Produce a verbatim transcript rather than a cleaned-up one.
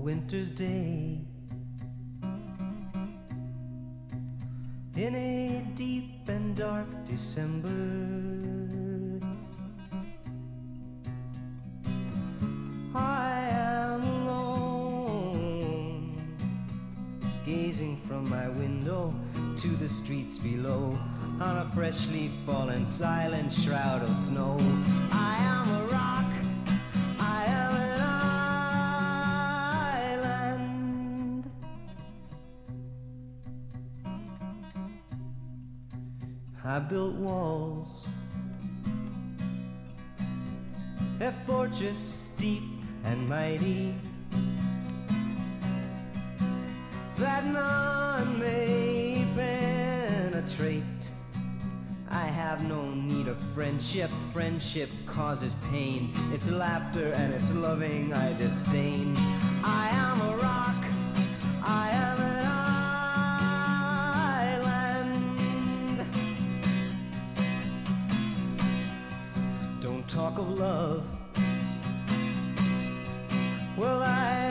winter's day. In a deep and dark December, I am alone, gazing from my window to the streets below, on a freshly fallen silent shroud of snow. I am a rock, I am an island. I built walls, a fortress steep and mighty, that none may penetrate. I have no need of friendship. Friendship causes pain. It's laughter and it's loving I disdain. I am a rock, I am an island. Don't talk of love. Well, I